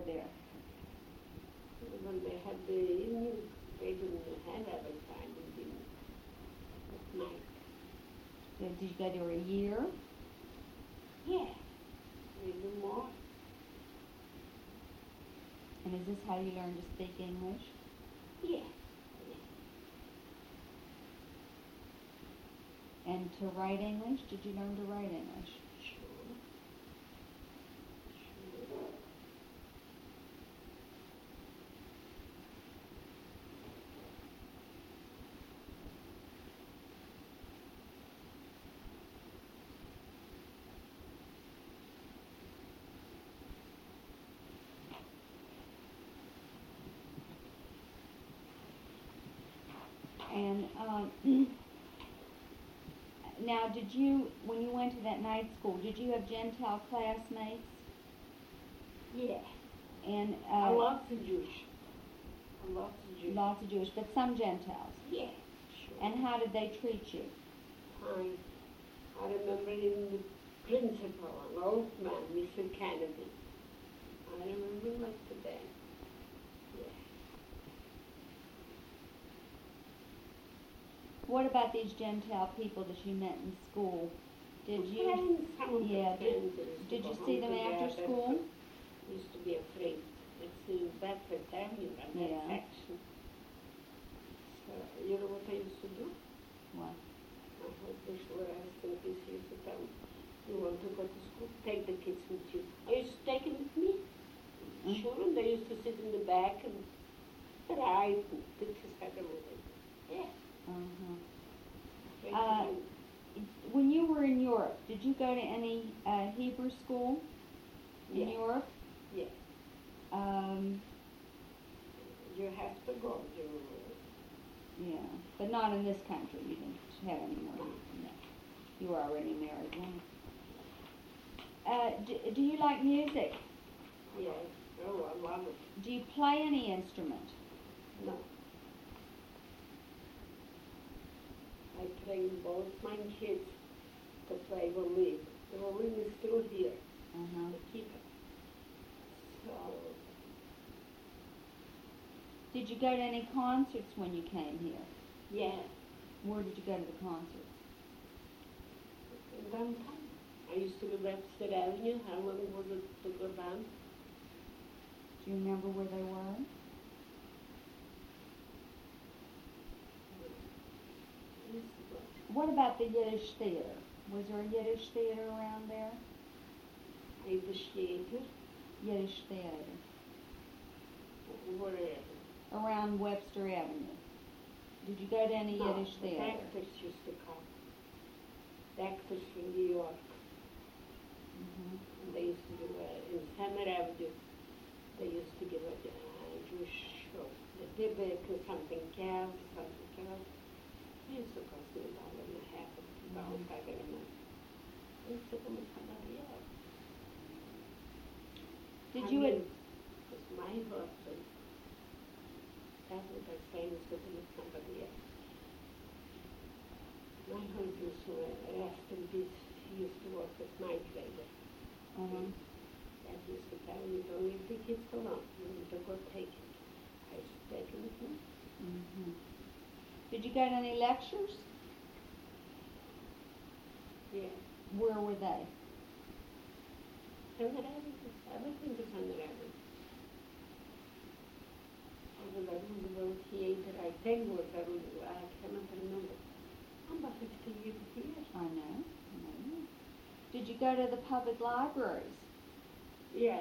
there? When they had the evening, they didn't have every time at night. Did you go there a year? Yeah, maybe more. And is this how you learned to speak English? Yeah. And to write English? Did you learn to write English? Sure. And now, when you went to that night school, did you have Gentile classmates? Yeah. And Lots of Jewish. Lots of Jewish, but some Gentiles. Yeah, sure. And how did they treat you? Fine. I remember even the principal, an old man, Mr. Kennedy. I remember him like today. What about these Gentile people that you met in school? Did you? Friends, some of Yeah. the friends Did you see them after school? Used to be afraid. It's in Bedford Avenue, in that section. So, you know what I used to do? What? My husband, where I was thinking, he used to tell me, you want to go to school? Take the kids with you. I used to take them with me. Sure, and they used to sit in the back and write and pictures had them with them. Yeah. When you were in Europe, did you go to any Hebrew school in Europe? Yeah. You have to go. Yeah, but not in this country. You didn't have any more. No. You were already married then. Do you like music? Yeah. Oh, I love it. Do you play any instrument? No. I train both my kids to play violin. The violin is through here. I keep it. So. Did you go to any concerts when you came here? Yeah. Where did you go to the concerts? In downtown. I used to go to Webster Avenue. How long was it to go down? Do you remember where they were? What about the Yiddish theater? Was there a Yiddish theater around there? Yiddish theater? Yiddish theater. Where? Around Webster Avenue. Did you go to any Yiddish theater? The actors used to come. The actors from New York. And they used to give in Summer Avenue, they used to give a Jewish show. The Dibbick or something else. It used to cost me $1.50, $1.50 a month. They used to come with somebody else. Because my husband, that's what I say, was looking with somebody else. My husband, rest in peace, he used to work as night labor. Dad used to tell me, don't leave the kids alone. You need to go take it. I used to take it with me. Did you go to any lectures? Yeah. Where were they? Summer Avenue. Everything was Summer Avenue. Over the theater, I think was I cannot remember. I'm about 50 years here. I know. Did you go to the public libraries? Yeah.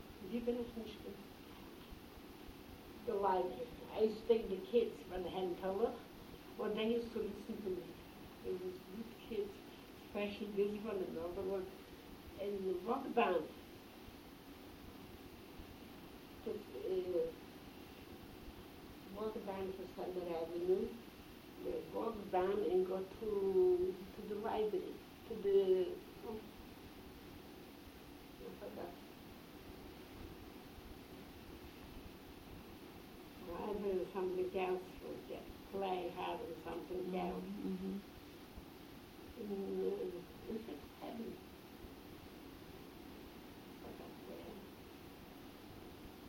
The library. I used to take the kids when they hadn't told us. Well, they used to listen to me. There was good kids, especially this one and the other one. And the rock band. Walk down to Summer Avenue, walk down and go to the library, to the, I forgot. Library or something else, play hard or something else. It's just heaven.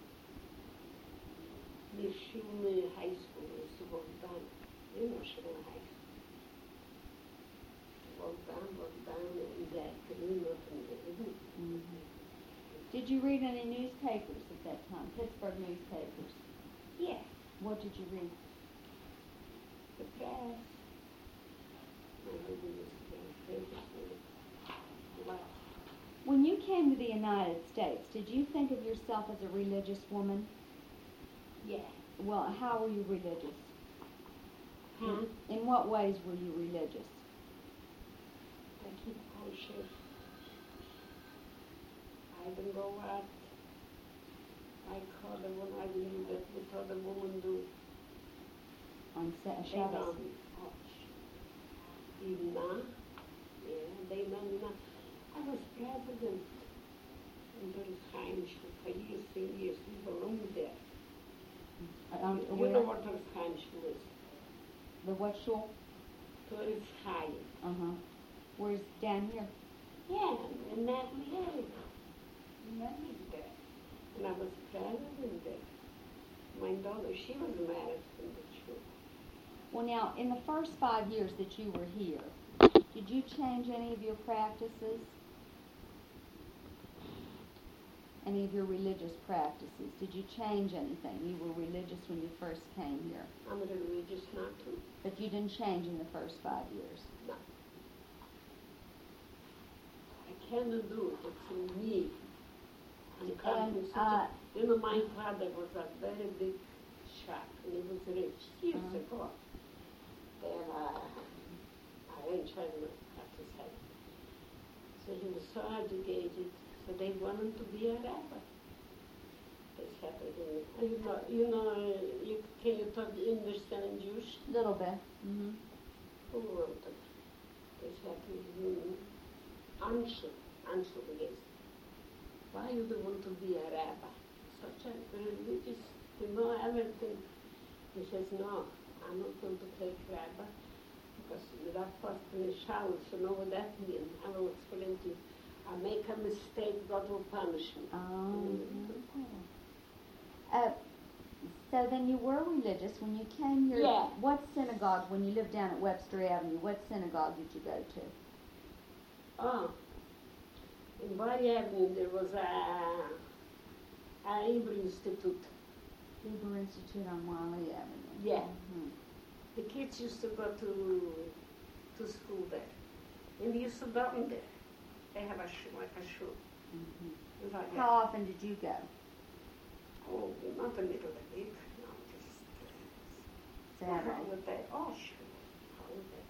you read any newspapers at that time? Pittsburgh newspapers? Yeah, What did you read? the press. My husband used to be a favorite with what? When you came to the United States, did you think of yourself as a religious woman? Yeah. Well, how were you religious? Huh? In what ways were you religious? I keep kosher. I don't go out like other one. I believe that what other women do. On They Shabbos? don't. Even now. Yeah, they don't know. I was president under the Chaim Shul for years and years. We belonged there. You know what Torres Chaim Shul is? The what shul? Torres Chaim. Uh-huh. Where's down here? Yeah, in that area. Married there. And I was president there. My daughter, she was married in the shul. Well, now, in the first 5 years that you were here, did you change any of your practices? Any of your religious practices? Did you change anything? You were religious when you first came here, I'm religious not to. but you didn't change in the first 5 years. No. I cannot do it. It's in me. I'm coming you know, my father was a very big shop, and he was rich years ago. Then I ain't trying to say. So he was so educated, so they wanted to be a rabbi. They said, can you talk understand Jewish? Little bit. Mm-hmm. Who wrote it? They said, Ansel, yes. Why you don't want to be a rabbi? Such a religious, you know everything. He says, no, I'm not going to take rabbi because that first in the shower, so know what that means. I will explain to you. I make a mistake, God will punish me. So then you were religious when you came here. Yeah. What synagogue, when you lived down at Webster Avenue, what synagogue did you go to? Oh, in Bari Avenue there was a Hebrew Institute. Hebrew Institute on Wiley Avenue. Yeah. Mm-hmm. The kids used to go to school there. And they used to dorm there. They have a shul. Mm-hmm. Like How often did you go? Oh, not a little bit. No, just Saturday. holiday. Oh, sure. Holiday.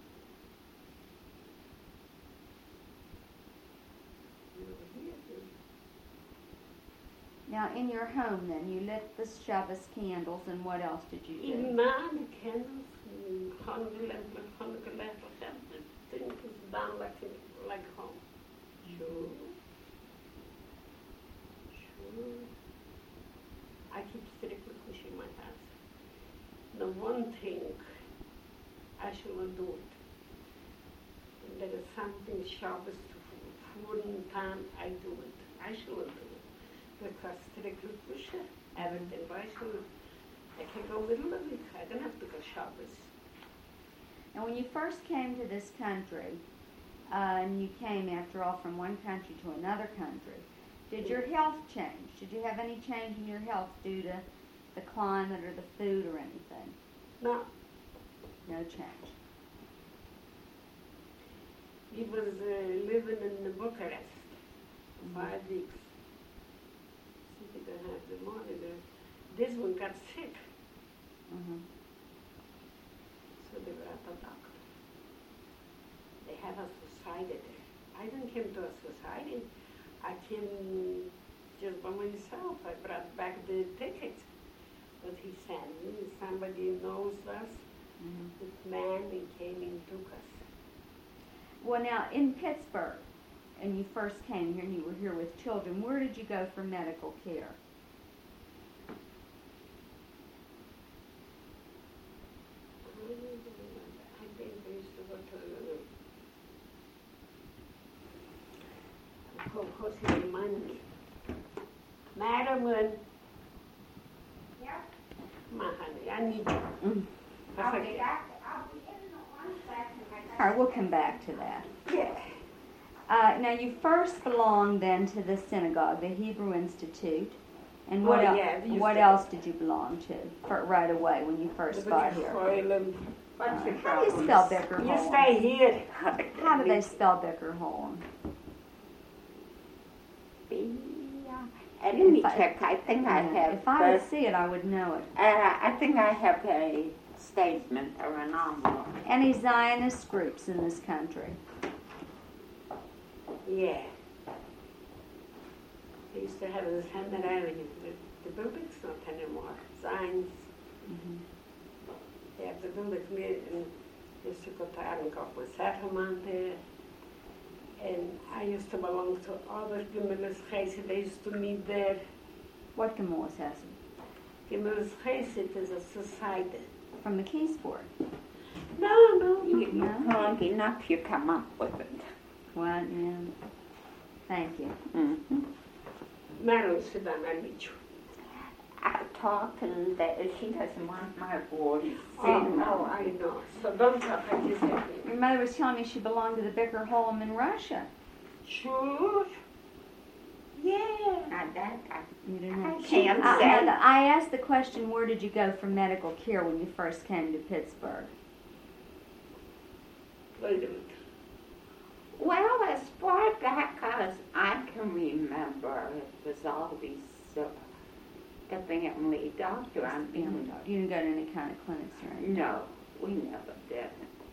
Now, in your home, then, you lit the Shabbos candles, and what else did you do? In the candles, Hanukkah lamp, everything is done like home. Sure. I keep strictly pushing my house. The one thing I shouldn't do it. And there is something Shabbos to food and time, I do it. I shouldn't do it. Because strictly push everything. Why should I can go little bit. I don't have to go Shabbos. And when you first came to this country, and you came, after all, from one country to another country, did your health change? Did you have any change in your health due to the climate or the food or anything? No. No change. He was living in Bucharest 5 weeks. He didn't have the money there. This one got sick. Mm-hmm. So they were at the doctor. They have a society there. I didn't come to a society. I came just by myself. I brought back the tickets. But he sent me. Somebody knows us. Mm-hmm. This man, he came and took us. Well, now, in Pittsburgh, and you first came here and you were here with children, where did you go for medical care? I think we used to go to Kokosi Money. Madam, yeah? Come on, honey, I need you. Mm. I'll be All right, we'll come back to that. Yeah. Now you first belonged then to the synagogue, the Hebrew Institute, and what, yeah, we used what to- else did you belong to right away when you first got here? What's the How do you spell Bicker You Holm? stay here. How do they spell Bicker Holm? Let me If I- check. I think I have. If I would see it, I would know it. I think I have a statement or an envelope. Any Zionist groups in this country? Yeah. They used to have this Hammer Avenue, but the building's not anymore. Signs. Mhm. They have the buildings made and used to go to Arankoff settlement there. And I used to belong to other Gemillis Chesed. They used to meet there. What Gemillis Hessen? Gemillis Chesed is a society. From the Keysport. No. You No? long enough, you come up with it. What? Yeah. Thank you. Mm-hmm. Marilyn, sit down, I'll meet you. I talk and she doesn't want my voice. Oh, I know. So don't talk, I just have Your mother was telling me she belonged to the Bicker Holm in Russia. Sure. Yeah. Now that You didn't know. I can't Uh, say. now, I asked the question, where did you go for medical care when you first came to Pittsburgh? Wait a minute. Well, as far back as I can remember, it was always the family doctor. I You mean, didn't go to any kind of clinics or anything? no, we never did.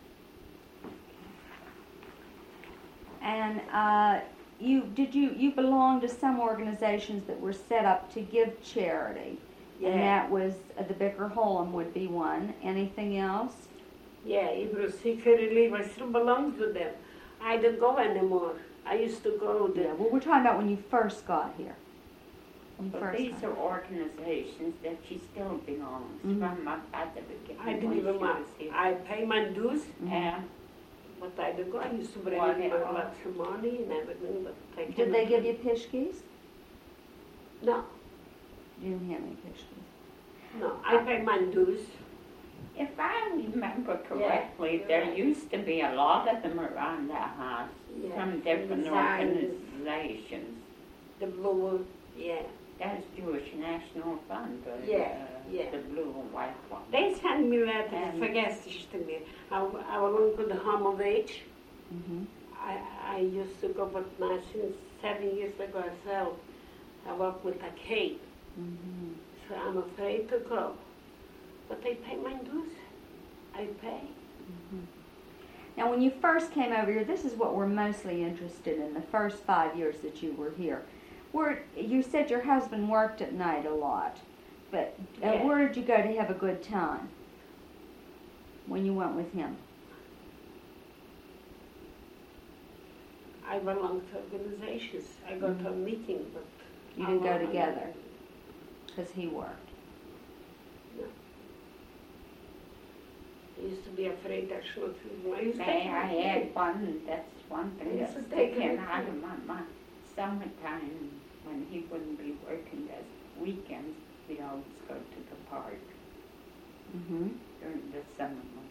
And you belonged to some organizations that were set up to give charity, and Yeah. that was the Bicker Holm would be one. Anything else? Yeah, Hebrew Seeker Relief, I still belong to them. I don't go anymore. I used to go Yeah. there. Well, we're talking about when you first got here. When you But first these got are organizations that she still belongs Mhm. from up at the beginning. I didn't when even she mind. was here. I pay my dues, Mhm. Yeah. but I don't go. I used to bring What in else? lots of money and everything, but I Did they cannot- give you pishkis? No, You didn't have any pishkis. no. I pay my dues. If I remember correctly, there used to be a lot of them around the house Yeah. from different Zionist, organizations. the blue, yeah. That's Jewish National Fund, Yeah, yeah. the blue and white one. They send me letters, And- vergesst to me. I belong to the Home of Age. Mm-hmm. I used to go, but now since 7 years ago I work with a Cape, Mm-hmm. so I'm afraid to go. But I pay my dues. I pay. Now, when you first came over here, this is what we're mostly interested in, the first 5 years that you were here. You said your husband worked at night a lot, but Yeah. where did you go to have a good time when you went with him? I belong to organizations. I go to a meeting, but You didn't go alone. together because he worked. I used to be afraid I should. I used to May I add one, that's one thing Yes, that's take taken it. out of my mind. Summertime, when he wouldn't be working, as weekends, we always go to the park Mm-hmm. during the summer months.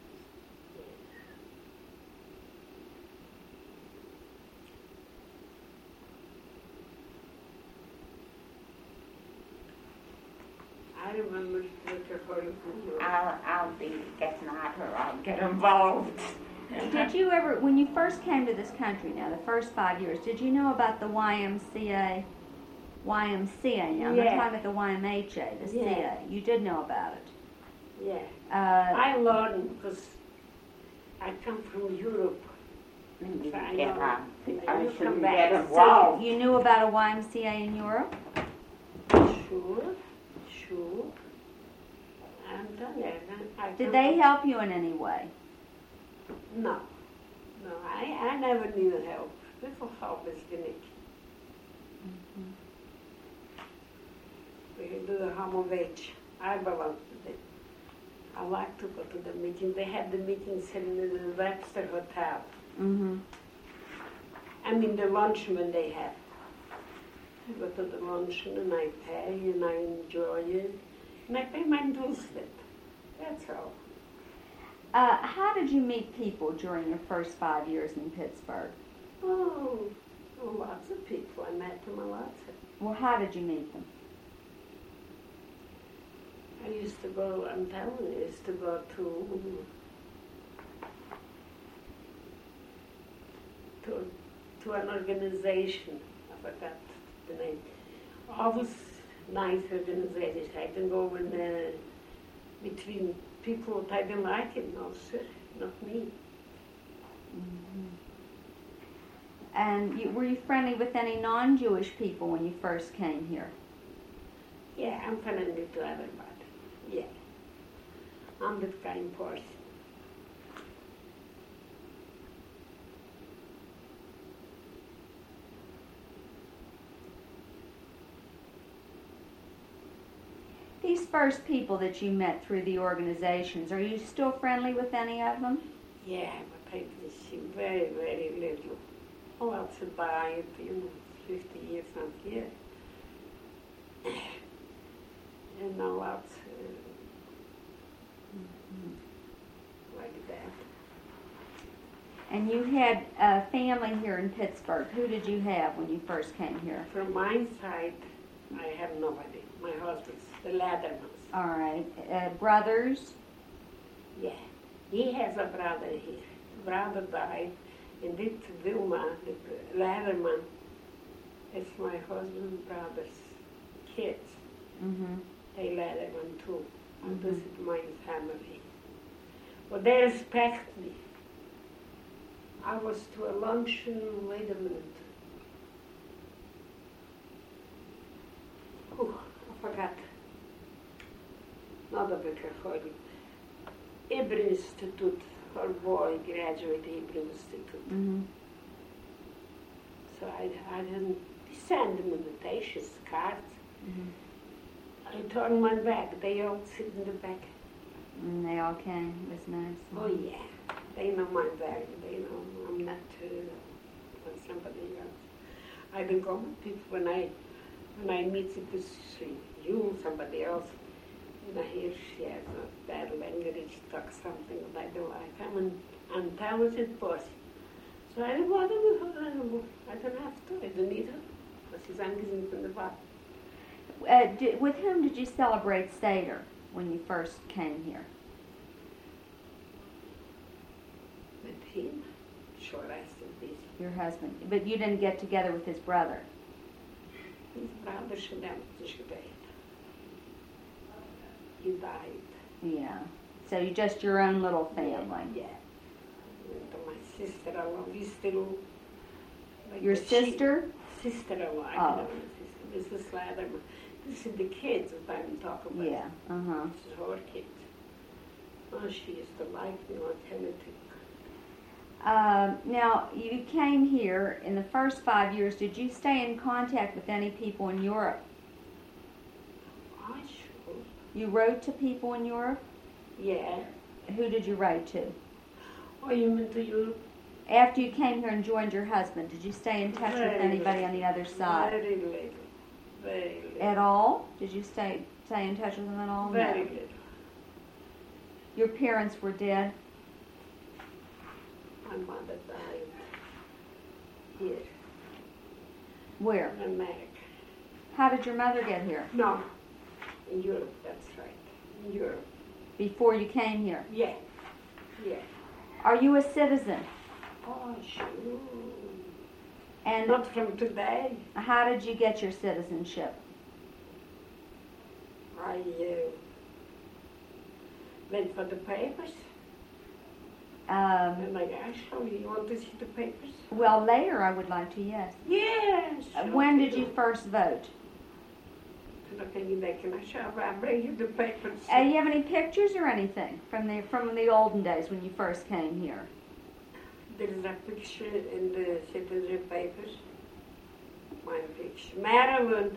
I remember Mr. Holmes. I'll be getting at her, I'll get involved. Did you ever, when you first came to this country now, the first 5 years, did you know about the YMCA? YMCA now, I'm not Yeah. talking about the YMHA, the Yeah. CA. You did know about it. Yeah. Uh, I learned because I come from Europe. Maybe So I get know. out. You I come shouldn't back. get so involved. you knew about a YMCA in Europe? Sure. I'm done there. I Did come they from- help you in any way? No. I never need help. People help is unique. We do the Home of Age. I belong to them. I like to go to the meeting. They have the meetings in the Webster Hotel. Mm-hmm. I mean the luncheon they have. I go to the luncheon and I pay and I enjoy it. And I pay my dues with it. That's all. How did you meet people during your first 5 years in Pittsburgh? Oh, lots of people. I met them a lot. Well, how did you meet them? I used to go, I'm telling you, I used to go to an organization. I forgot the name. Always nice organization. I can go in between people that I didn't like it, no, sir, not me. Mm-hmm. And were you friendly with any non-Jewish people when you first came here? Yeah, I'm friendly to everybody. Yeah. I'm that kind of person. These first people that you met through the organizations, are you still friendly with any of them? Yeah, but I did see very, very little. Oh, that's about it, 50 years not here. And now that's like that. And you had a family here in Pittsburgh. Who did you have when you first came here? From my side, I have nobody. My husband's the Lattermans. All right. Brothers? Yeah. He has a brother here. Brother died, and this Vilma, the Latterman, is my husband's brother's kids. Mm-hmm. They Latterman too. And this is my family. But they respect me. I was to a luncheon, wait a minute. Oh, I forgot. Not a big holiday. Hebrew Institute, her boy graduated Hebrew Institute. Mm-hmm. So I didn't send them invitations, cards. Mm-hmm. I turned my back. They all sit in the back. And they all came. It was nice. Oh yeah, they know my back. They know I'm not like somebody else. I don't go with people when I meet you, somebody else. And I hear she has a bad language, talk something that I don't like. I'm an intelligent person. So I don't bother with her anymore. I don't have to. I don't need her. Because she's angry from the bottom. With whom did you celebrate Seder when you first came here? With him, sure, rest in peace. Your husband. But you didn't get together with his brother? His brother should have died. He died. Yeah. So you just your own little family? Yeah. And my sister-in-law, we still... Like Your sister? Sister-in-law. Oh. This is Latterman. This is the kids that I'm talking about. Yeah. Uh-huh. This is her kids. Oh, she used to like me like anything. Now, you came here in the first 5 years. Did you stay in contact with any people in Europe? Oh, sure. You wrote to people in Europe? Yeah. Who did you write to? Oh, you mean to Europe? After you came here and joined your husband, did you stay in touch with anybody on the other side? Very little. Very little. At all? Did you stay in touch with them at all? Very No. little. Your parents were dead? My mother died here Where? in America. How did your mother get here? No, in Europe, that's right. In Europe. Before you came here? Yeah. Yeah. Are you a citizen? Oh, sure. And Not from today. how did you get your citizenship? I went for the papers. And I actually, you want to see the papers? Well, later I would like to, yes. Yes. When did you first vote? Can I show? I bring you the papers. Do you have any pictures or anything from the olden days when you first came here? There is a picture in the citizenship papers. My picture. Maryland.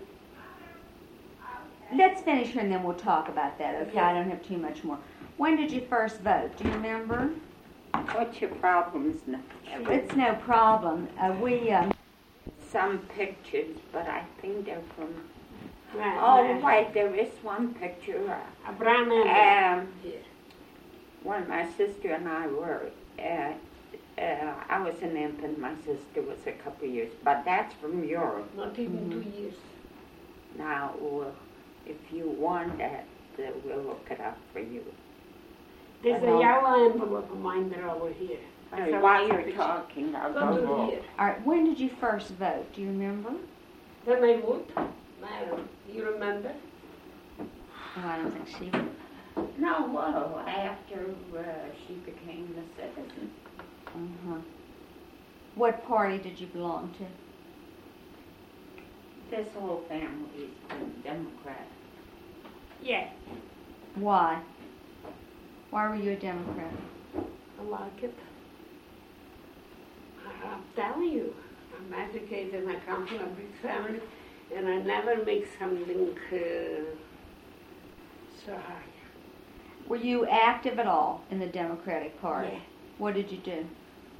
Let's finish here and then we'll talk about that, okay? Yeah. I don't have too much more. When did you first vote? Do you remember? What's your problems now? It's no problem. Some pictures, but I think they're from... Right, Oh, wait, there is one picture. Abraham and When my sister and I were I was an infant. My sister was a couple years, but that's from Europe. Not even 2 years. Now, if you want that, we'll look it up for you. There's a yellow envelope of mine there over here. While you're talking, I'll Go to go. here. All right, when did you first vote? Do you remember? Then I would. Madam, you remember? Oh, I don't think she would. No, well, after she became a citizen. Uh-huh. What party did you belong to? This whole family's been Democrat. Yeah, Why? Why were you a Democrat? I like it. I'm telling you, I'm educated, I come from a big family, and I never make something so high. Were you active at all in the Democratic Party? Yeah. What did you do?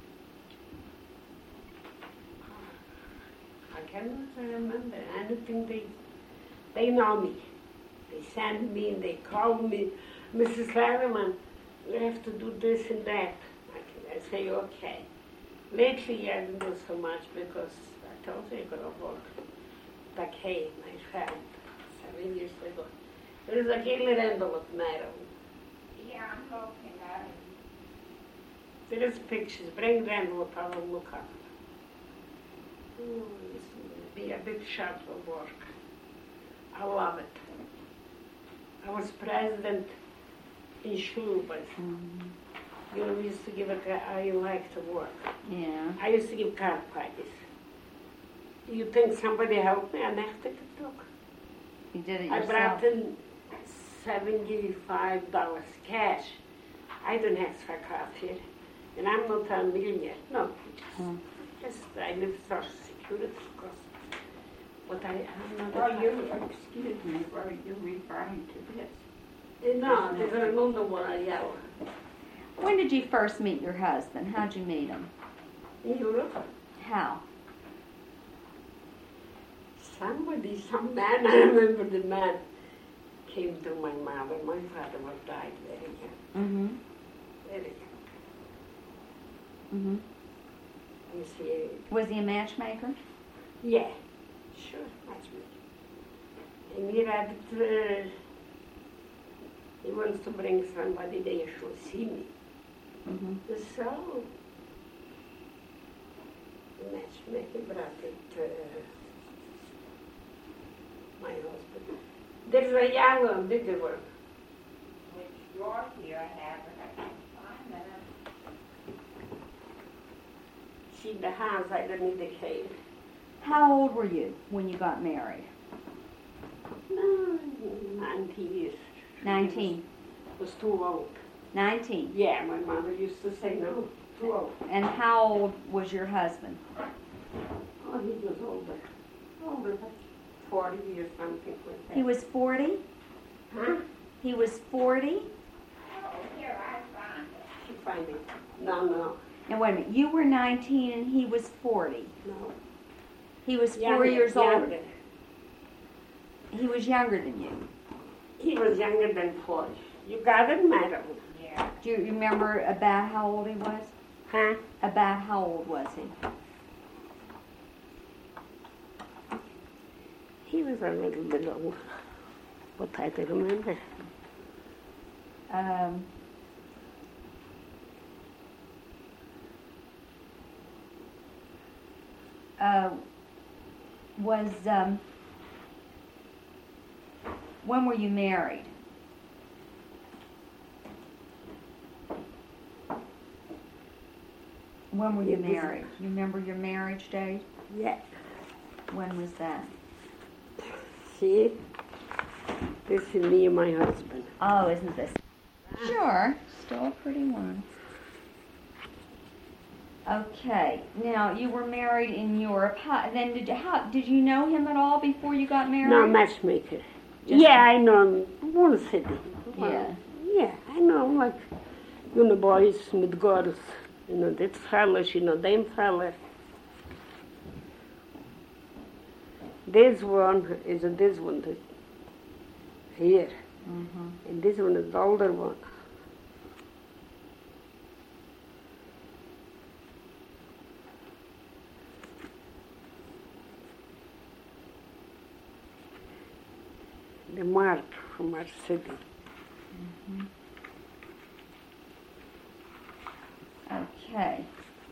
I cannot remember anything. They know me. They send me and they call me, Mrs. Harriman, you have to do this and that. I say, okay. Lately I didn't do so much because I told you I got to work. Back home, I found 7 years ago. There is a killer envelope, madam. Yeah, I'm looking at it. There is pictures. Bring the envelope, I will look up. Oh, this will be a big shot of work. I love it. I was president in Schulbach. You know, we used to give I like to work. Yeah. I used to give card parties. You think somebody helped me? I never took a look. You did it I yourself. brought in $75 cash. I don't have extra card here. And I'm not a millionaire. No. Just I live Social Security, of course. But I'm not Excuse me, were you referring to this? No, there's another one I yell. When did you first meet your husband? How'd you meet him? In Europe, How? some man, I remember the man, came to my mother. My father was died very young, Mm-hmm. very young. Mm-hmm. You see, Was he a matchmaker? yeah, sure, that's me. And he had, he wants to bring somebody there should see me. Mm-hmm. So, matchmaking brought it my husband. There's a younger and bigger one. Which drawer here I have, but I can't find that. She in the house, I don't need the cave. How old were you when you got married? No, 19 years. 19. Was too old. 19. Yeah, my mother used to say no, too old. And how old was your husband? Oh, he was older, like 40 or something like that. He was 40? Huh? He was 40? Oh, here, I found it. She find it. No, Now wait a minute, you were 19 and he was 40. no. He was 4 Younger, years old. younger. He was younger than you. He was younger than 40. You got it, madam? Yeah. Do you remember about how old he was? Huh? About how old was he? He was a little bit old, but I don't remember. When were you married? When were you It was- married? You remember your marriage date? Yeah. When was that? See? This is me and my husband. Oh, isn't this? Sure, still a pretty one. Okay, now you were married in Europe. Then did you know him at all before you got married? No, matchmaker. Just- Yeah, I know him. One city. Yeah. Yeah, I know him, like, boys with girls. That fellas, them fellas. This one is this one here. Mm-hmm. And this one is the older one. the mark from our city. Okay.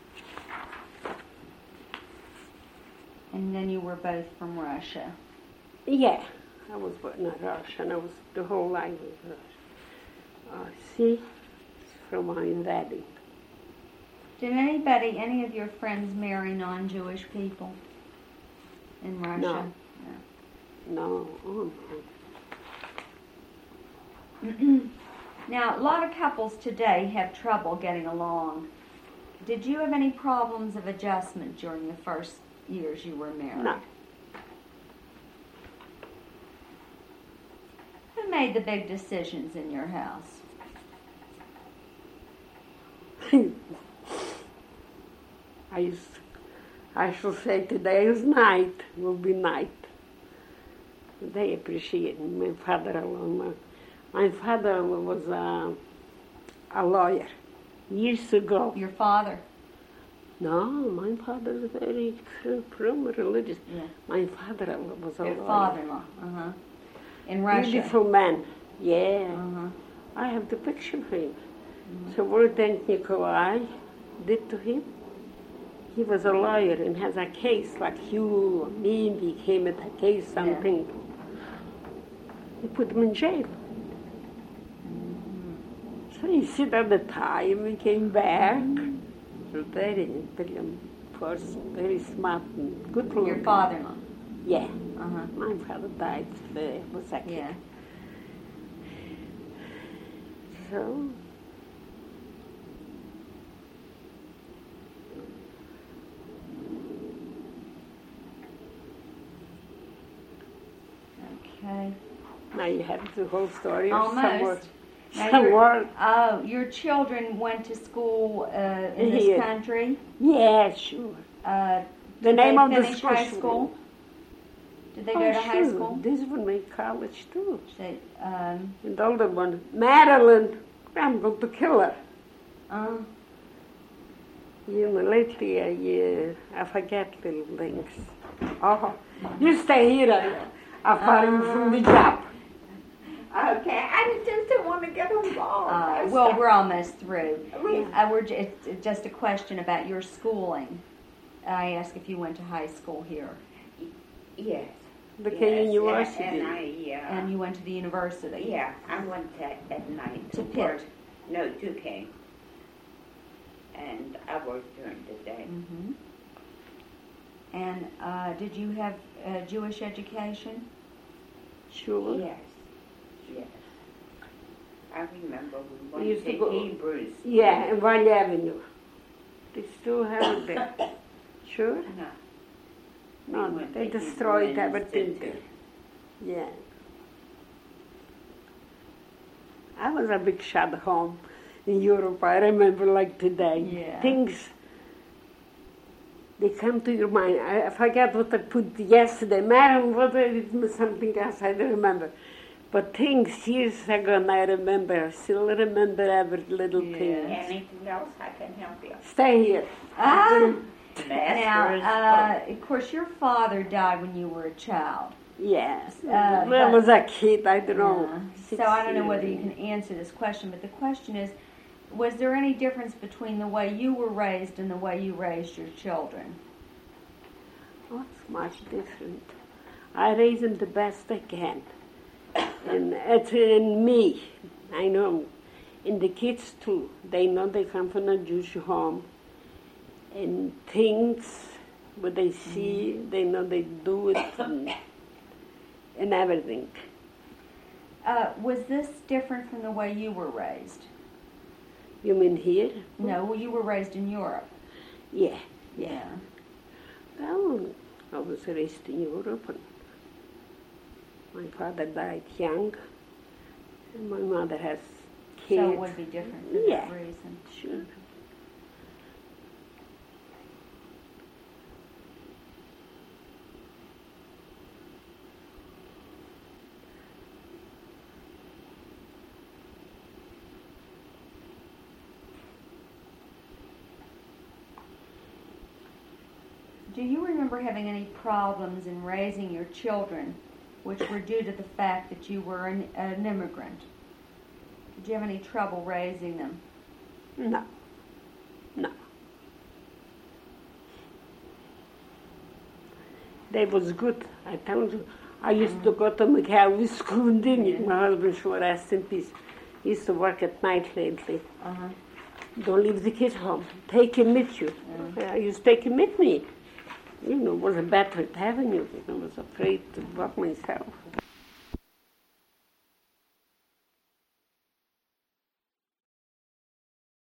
And then you were both from Russia. Yeah, I was born in Russia, and I was the whole life was Russia. See, it's from my daddy. Did any of your friends marry non-Jewish people in Russia? No. No. Now, a lot of couples today have trouble getting along. Did you have any problems of adjustment during the first years you were married? No. Who made the big decisions in your house? I shall say today is night, will be night. They appreciate my father-in-law. My father was a lawyer years ago. Your father? No, my father is very from religious. Yeah. My father was a Your lawyer. father-in-law, in Russia. Beautiful man, yeah. Uh-huh. I have the picture of him. So what did Nikolai did to him? He was a lawyer and has a case like you, me, became at a case, something. He put him in jail. So he said at the time he came back. Very brilliant person, very smart and good looking. Your father-in-law? Yeah. Uh-huh. My father died was a kid. Yeah. So Okay. now you have the whole story or Almost. Now somewhere. Oh, your children went to school in this Here. country? Yeah, sure. Uh, The did name they of the finish high school? Did they go to high sure. school? This one made college too. They, And the older one, Madeline, I'm going to kill her. You know, lately I forget little things. Oh, you stay here. I'll fire you from the job. Okay, I just don't want to get involved. well, we're almost through. We- It's just a question about your schooling. I asked if you went to high school here, Yes. The yes, Kenyon University. And and you went to the university. yeah, I went at night. To work. Pitt. No, to King. And I worked during the day. Mm-hmm. And did you have Jewish education? Sure. Yes, yes. I remember we went used to to go- Hebrews. Yeah, in Valley Avenue. They still have it there. Sure? No. No, We went they to destroyed Hebrews everything Institute. there. Yeah. I was a big shot home in Europe. I remember like today. Yeah. Things, they come to your mind. I forget what I put yesterday. Madam, what it was something else, I don't remember. But things years ago, and I remember. I still remember every little thing. Anything else I can help you? Stay here. Now, of course, your father died when you were a child. Yes. but- When I was a kid, I don't know. So I don't know whether you can answer this question, but the question is, was there any difference between the way you were raised and the way you raised your children? Oh, it's much different. I raise them the best I can. And it's in me. I know. In the kids too. They know they come from a Jewish home. And things, what they see, they know they do it and everything. Was this different from the way you were raised? You mean here? No, well, you were raised in Europe. Yeah. Yeah. Well, I was raised in Europe. And my father died young. And my mother has kids. So it would be different for Yeah. that reason. Sure. Do you remember having any problems in raising your children which were due to the fact that you were an immigrant? Did you have any trouble raising them? No. No. They was good. I told you. I used to go to McHaley School in Dingy. My husband, should rest in peace. He used to work at night lately. Don't leave the kid home. Take him with you. I used to take him with me. You know, it was a bad trip having you. I was afraid to walk myself.